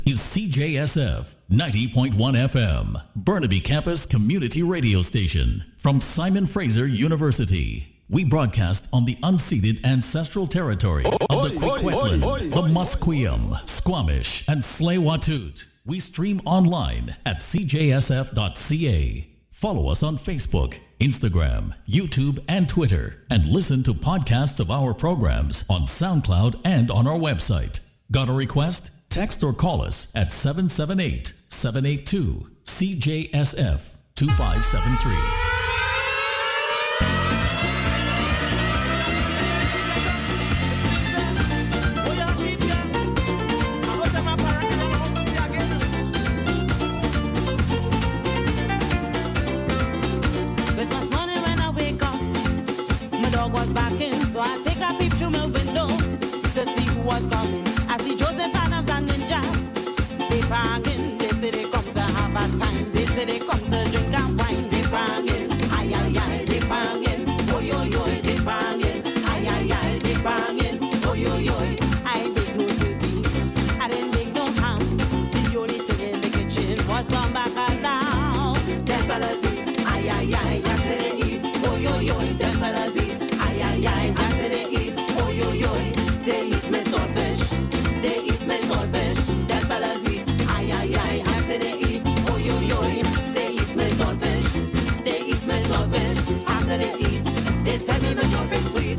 is CJSF 90.1 FM, Burnaby Campus Community Radio Station from Simon Fraser University. We broadcast on the unceded ancestral territory of the Coquitlam, the Musqueam, Squamish, and Tsleil-Waututh. We stream online at cjsf.ca. Follow us on Facebook, Instagram, YouTube, and Twitter, and listen to podcasts of our programs on SoundCloud and on our website. Got a request? Text or call us at 778-782-CJSF-2573. So I take a peep through my window to see who was coming. I see Joseph Adams and Ninja. They banging, they say they come to have a time. They say they come to drink and wine. They banging, ay ay ay, they banging. Oh yo yo, they banging, ay ay ay, they banging. Oh yo yo, I did no TV, I didn't make no ham. The only thing in the kitchen was some bacalao. Them fellas eat, ay ay ay, yes they eat. Oh yo yo, them fellas eat. Ay, after they eat, oh yo yo, they eat me saltfish, they eat me saltfish, that fellas eat, ay, after they eat, oh yo yo, they eat me saltfish, after they eat, they tell me the saltfish sweet.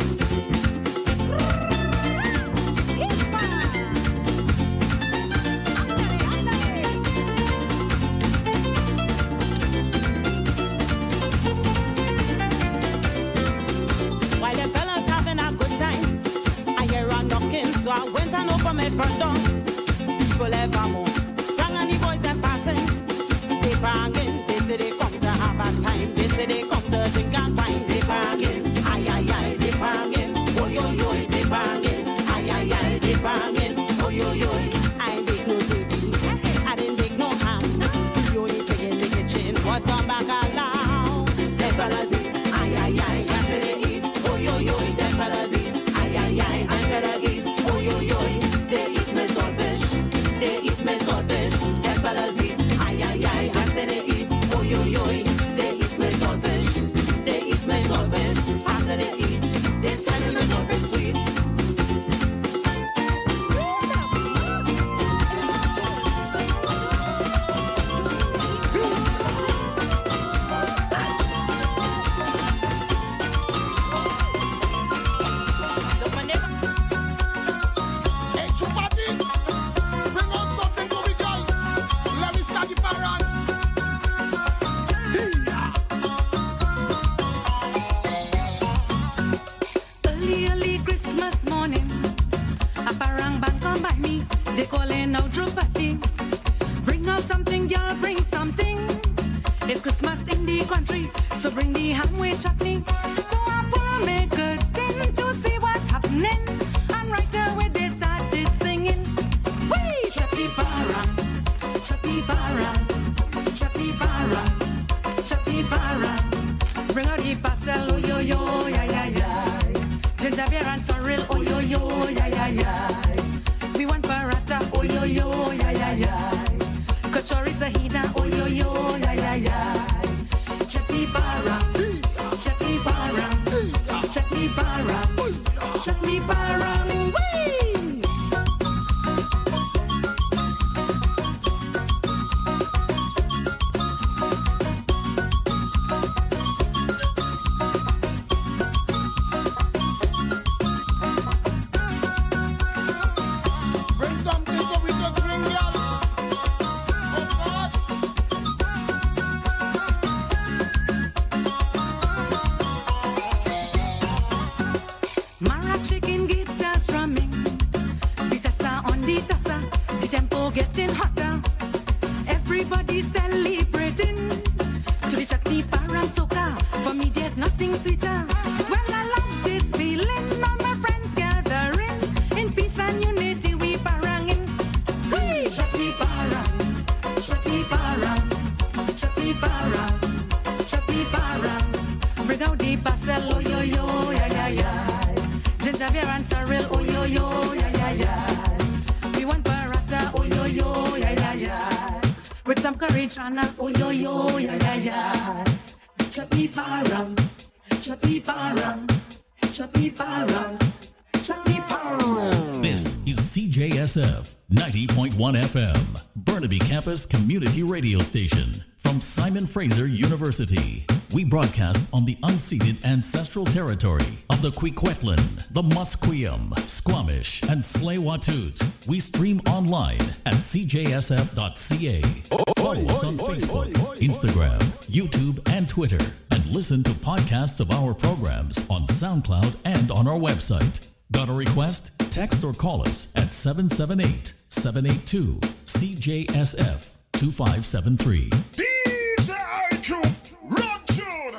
So I went and opened my front door. People evermore, young and the boys are passing. They banging, they say they come to have a time. They say they come to drink and wine. They banging, ay ay ay, they banging. Oh yo yo, they banging, ay ay ay, they banging. Oh yo yo, I make no TV, I didn't make no ham. The only thing in the kitchen was some bacalao. They fellas eat, ay ay ay, after they eat. Oh yo yo, they fellas eat, ay ay ay, after they eat. They eat me saltfish, that fellas eat, ay ay ay, I say they eat, oh yo yo, they eat me saltfish, after they eat, they tell me the saltfish sweet. They calling out drum party. Bring out something, girl, bring something. It's Christmas in the country, so bring the ham with chutney. So I pull me curtain to see what's happening. And right away they started singing. Whee! Chutney parang, chutney parang, chutney parang, chutney parang. Bring out the pastel, oh yo yo, yeah yeah yeah. Ginger beer and sorrel, oh yo yo, yeah yeah yeah. We want paratha, oh yo yo, yeah yeah yeah. Kachori sahina, oh yo yo, yeah yeah yeah. Chutney parang, chutney parang, chutney parang, chutney parang, wee! Getting hotter, everybody celebrating to the chutney parang soca. For me, there's nothing sweeter. Well, I love this feeling. All my friends gathering in peace and unity. We paranging. Hey, chutney parang, chutney parang, chutney parang, chutney parang. Bring out the pastel, oh yo yo, yeah yeah yeah. Ginger beer and sorrel, oh yo yo, yeah yeah yeah. We want paratha, oh yo yo. some courage and oh yo yo yeah yeah yeah. Chutney param, chutney param, chutney param, chutney param. This is CJSF 90.1 FM, Burnaby Campus Community Radio Station from Simon Fraser University. We broadcast on the unceded ancestral territory of the Kwikwetlan, the Musqueam, Squamish, and Tsleil-Waututh. We stream online at cjsf.ca. Follow us on Facebook, Instagram, YouTube, and Twitter, and listen to podcasts of our programs on SoundCloud and on our website. Got a request? Text or call us at 778-782-CJSF 2573. DJ IQ, rock tune.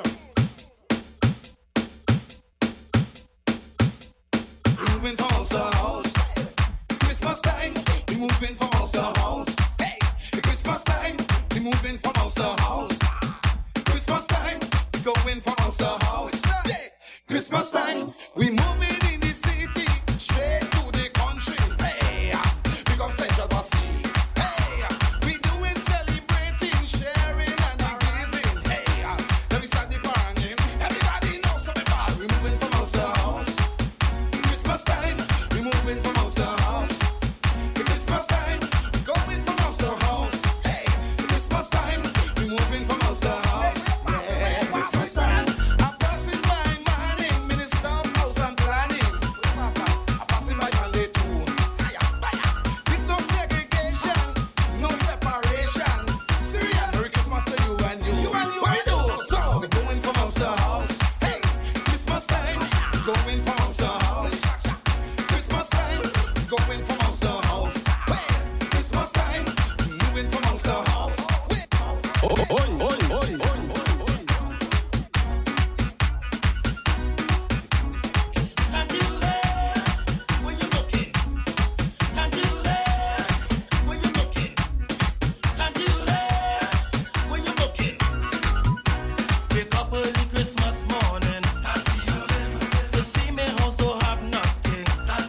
Moving for Ulster House. Christmas time, we moving for Ulster House. Hey, Christmas time, we moving for Ulster House. Christmas time, we going for Ulster House. Hey, Christmas time, we moving in the city, straight to the country. Hey, because Central Bossy. Hey, we doing celebrating, sharing and giving. Hey, let me start the banging. Everybody knows something bad. We moving from house to house. Christmas time, we moving from house to house. Christmas time, we going from house to house. Hey, Christmas time, we moving from house to house. Yeah, Christmas time. I'm passing by morning, Minister of House and Planning. I'm passing by Monday too. There's no segregation, no separation. Syria, Merry Christmas to you and you. You and you and you. So we going from house to house. Hey, Christmas time, we going from house to house. Christmas time, we going from house to house. Hey, Christmas time, we moving from house to house. Can't you let when you're looking? Can't you let when you're looking? Can't you let when you're looking? Wake up early Christmas morning. To see me house don't have nothing.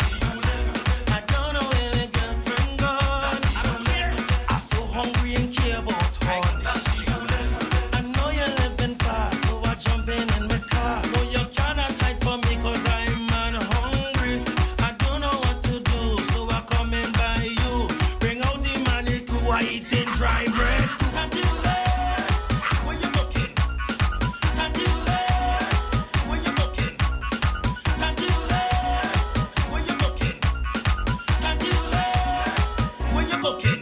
I don't know where my girlfriend gone. I don't care. I'm so hungry and care about honey. I know you're living fast, so I jump in my car. No, you cannot hide from me 'cause I'm man hungry. I don't know what to do, so I come in by you. Bring out the money to eating dry bread. Can't you let when you're looking? Can't you let when you're looking? Can't you let when you're looking? Can't you let when you're looking?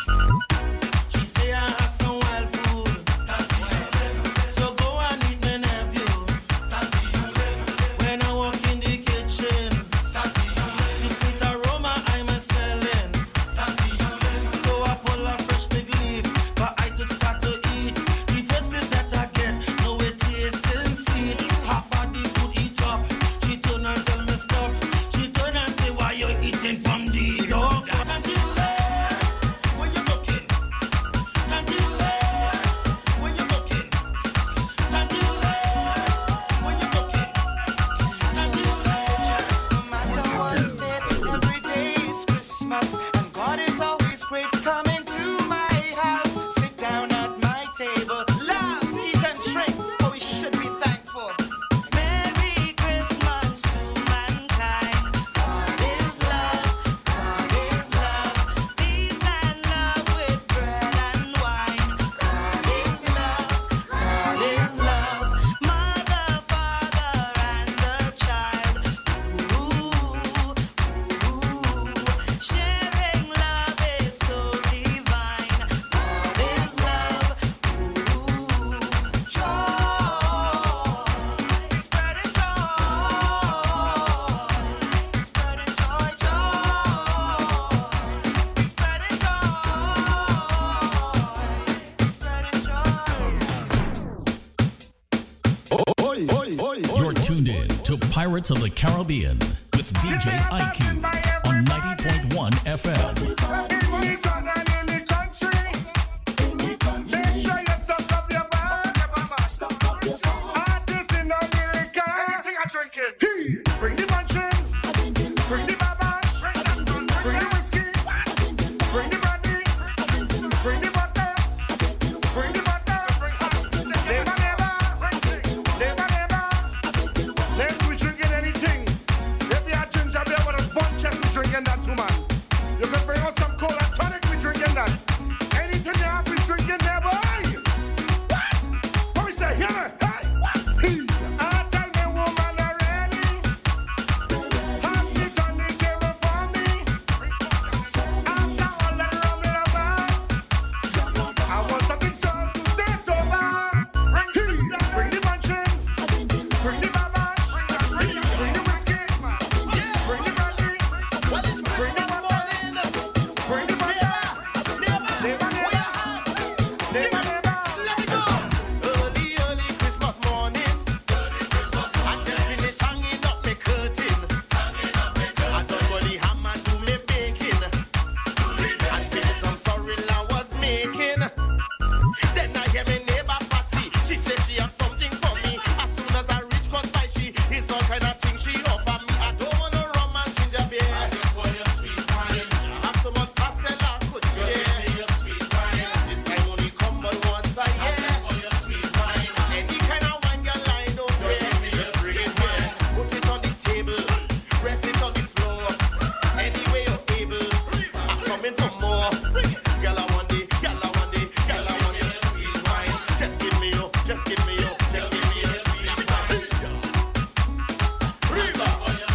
She say I have some wild food. So go and eat my nephew. When I walk in the kitchen, the sweet aroma I'm smelling. So I pull a fresh fig leaf for I to start to eat. The faces that I get, no it tasting sweet. Half of the food eat up. She turn and tell me stop. She turn and say why you eating from the dog. Can't you let when you're looking? Can't you let when you're looking? Can't you let when you're looking? Can't you let? No matter what it is, every day is Christmas, and God is always great coming to my house. Sit down at my table, laugh, eat and drink, but we should be thankful. Merry Christmas to mankind. God is love, God is love. Peace and love with bread and wine. God is love, God is love. Mother, father, and the child. Sharing love is so divine. God is love. Joy, spreading joy, spreading joy, spreading joy. You're tuned in to Pirates of the Caribbean with DJ IQ on 90.1 FM. Make sure you stock up your bag. Artists in America. Anything I drink it. Bring the mansion. Bring the babash. Bring the whiskey. Bring the brandy. Bring the vodka. Girl, I want the, girl, I want the, girl, I want your sweet wine. Just give me your, just give me your, just give me your sweet wine. Riva,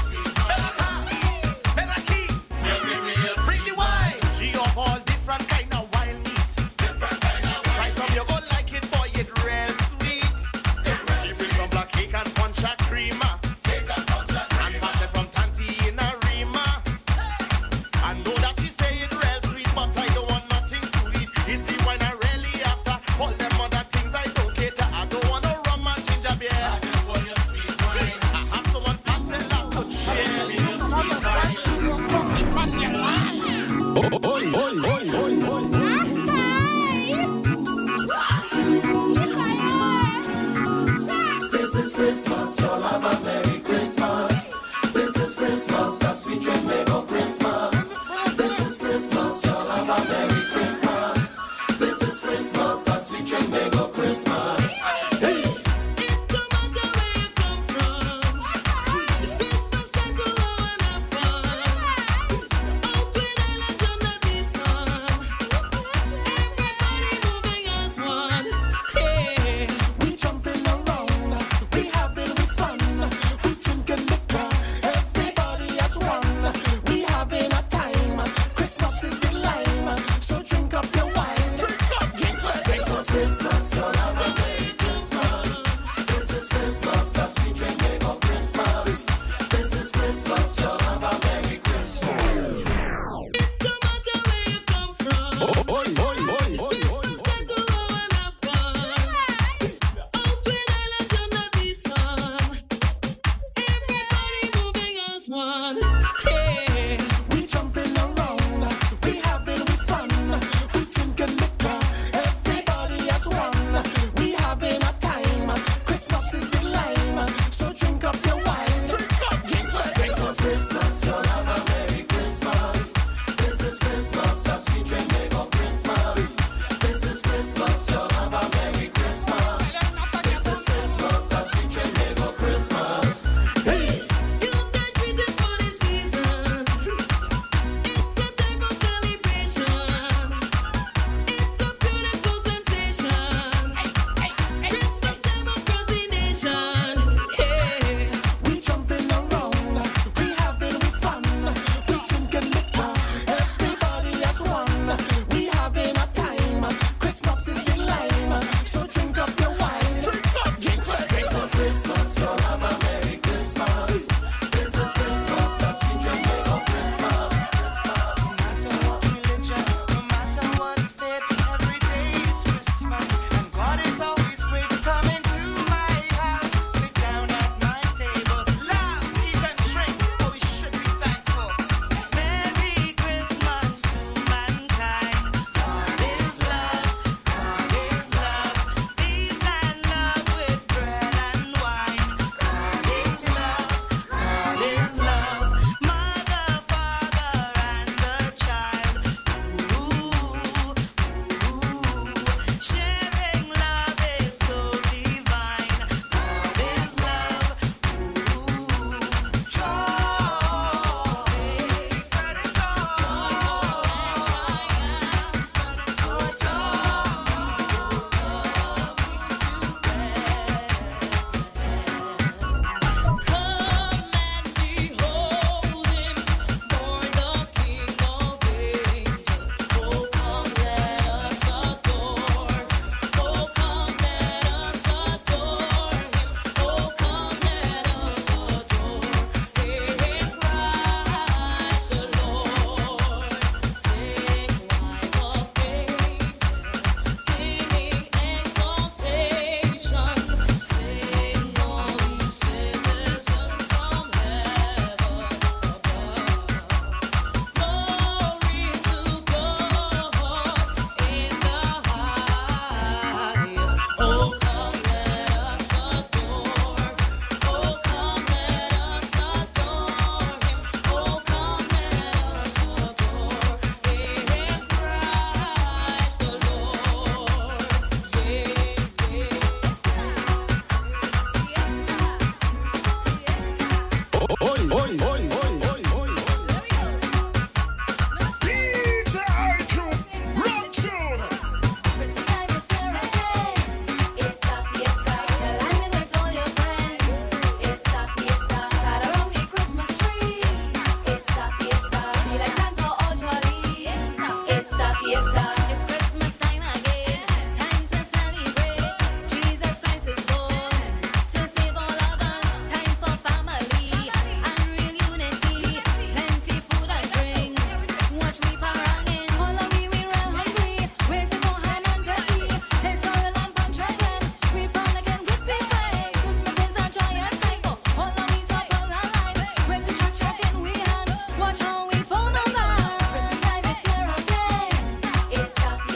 better key, bring the wine. She of all different kind of wild meat. Try some, you go like it, boy, it real sweet. She brings some black cake and punch a creamer. And pass it from Tanti in a Rima. I know that she say it real sweet, but I don't want nothing to eat. It's the wine I really after. All them other things I don't cater. I don't want no rum and ginger beer. I just want your sweet wine. I have someone pass it that could share your sweet wine. This is Christmas, y'all have a Merry Christmas. This is Christmas, a sweet drink make up Christmas. This is Christmas, y'all have a Merry Christmas. This is Christmas, a sweet drink make up Christmas. Hey. We jumping around, we having fun, we drinking liquor, everybody as one. We having a time, Christmas is the lime, so drink up your wine. Drink up, drink up. This is Christmas, y'all have a Merry Christmas. This is Christmas, a sweet drink make up Christmas. This is Christmas, y'all have a Merry Christmas. We jumping around, we having fun, we drinking liquor, everybody as one. We having a time, Christmas is the lime, so drink up your wine. Drink up, drink up. This is Christmas, y'all have a Merry Christmas. This is Christmas, a sweet drink make up Christmas. Watch how we phone on that. Christmas time is here again. It's got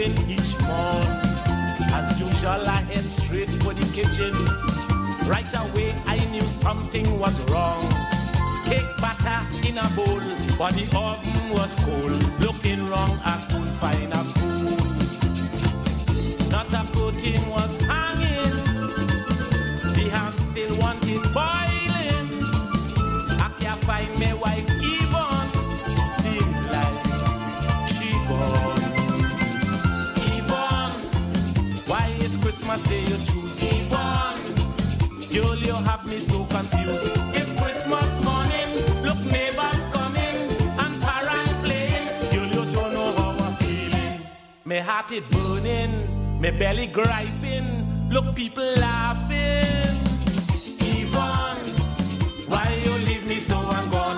doing each morn. As usual, I head straight for the kitchen. Right away, I knew something was wrong. Cake batter in a bowl, but the oven was cold. Looking wrong, I couldn't find a spoon. Not a protein was hanging. The ham still wanted boiling. I can't find my wife even. Seems like she gone. Yvonne, why is Christmas Day you choose? Yvonne, girl, you have me so confused. It's Christmas morning, look, neighbors coming and parents playing. Girl, you don't know how I'm feeling. My heart is burning, my belly griping. Look, people laughing. Yvonne, why you leave me so and gone?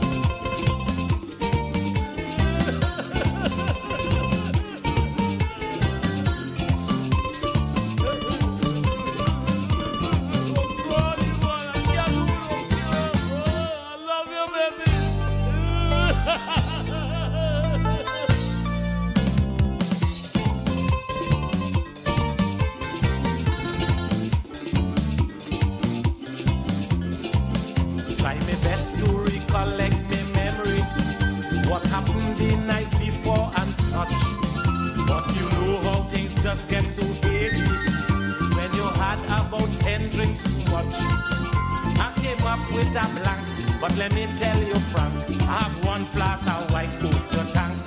Try my best to recollect my memory. What happened the night before and such. But you know how things just get so hasty when you had about 10 drinks too much. I came up with a blank, but let me tell you frank, I have one flask of white coat to tank.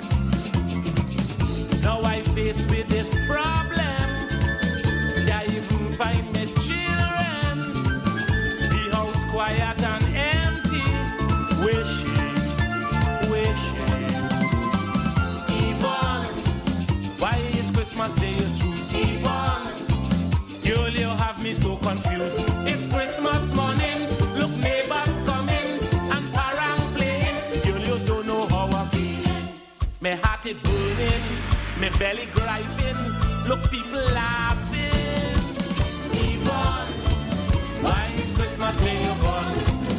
Now I face with this problem. I even find my children. The house quiet and empty. Wishing. Yvonne, why is Christmas Day you choose? Yvonne, girl, you have me so confused. It's Christmas morning, look, neighbors coming and parents playing. Girl, you don't know how I'm feeling. My heart is burning, my belly griping. Look, people laughing. Yvonne, why is Christmas Day you gone?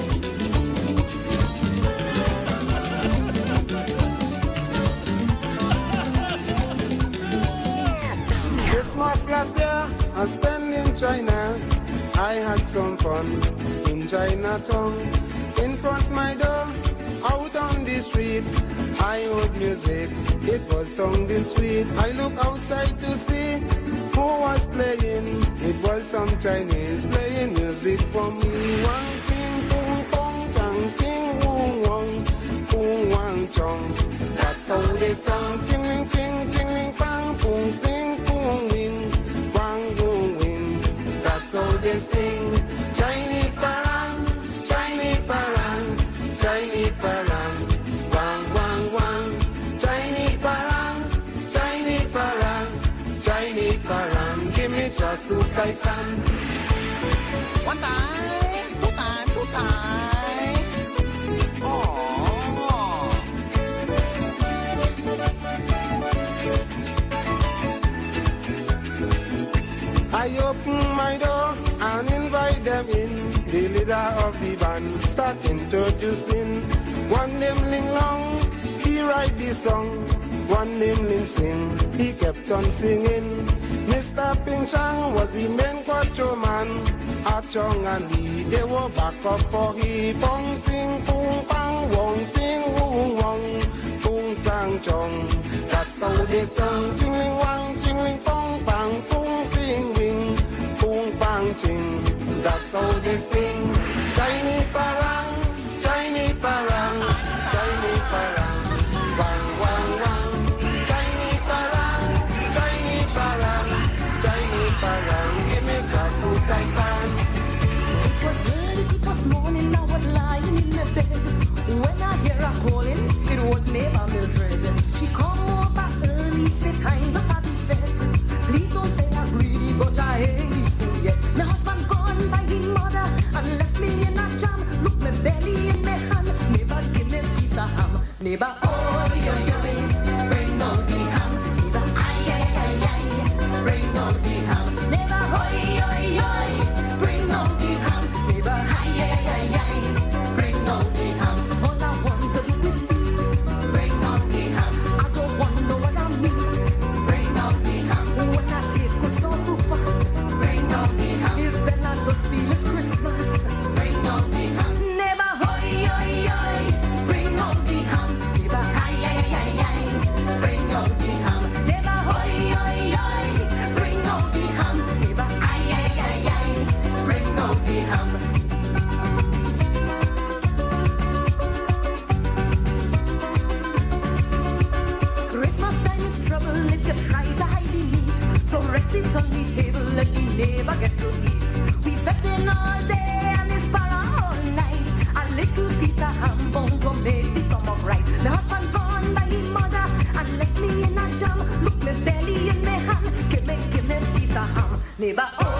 Christmas last year, I spent in China. I had some fun in Chinatown. In front my door, out on the street, I heard music, it was sounding sweet. I look outside to see who was playing. It was some Chinese playing music for me. Wang ting pong pong chang ting wong wong pong wang chong. That's how they sound. Jingling ting jingling pang pong sing pong wing wang wong wing. That's how they sing. Chinese parang, Chinese parang, Chinese parang, wang wang wang. Chinese parang, Chinese parang, Chinese parang. Give me just to fight fan. One time, two time, two time. Oh. I open my door and invite them in. The leader of the band start introducing. One name Ling Long, he write the song. One name Ling Sing, he kept on singing. Mr. Ping Chang was the main quattro man. Ah Chong and Lee, they were back up for he. Pong sing, pong pang, wong sing, wong wong, pong sang chong. That's how they sung. Jingling wang, jingling pong pang, pong sing wing, pong pang ching. That's how they sing. Chinese parang, Chinese parang, Chinese parang, wang wang wang. Chinese parang, Chinese parang, Chinese parang. Give me just who I can. It was early Christmas morning, I was lying in the bed. When I hear her calling, it was neighbor Mildred. She come over early, say time's up at the fete. Please don't say I'm greedy, but I ain't eating yet. My husband gone by his mother and left me in a jam. Look, my belly in my hand. Neighbor, give me a piece of ham. Neighbor, oh, yo, yo, bring out the ham. Neighbor, ay, ay, ay, ay, bring out the ham. Neighbor, oi, oi, oi, bring out the ham. Neighbor, ay, ay, ay, ay, bring out the ham. All I want to do is eat. Bring out the ham. I don't want no other meat. Bring out never get to eat. We fetting all day and it's para all night. A little piece of ham bone to make the stomach right. The husband gone by his mother and left me in a jam. Look me belly in my hand, give me piece of ham. Neighbor, oh.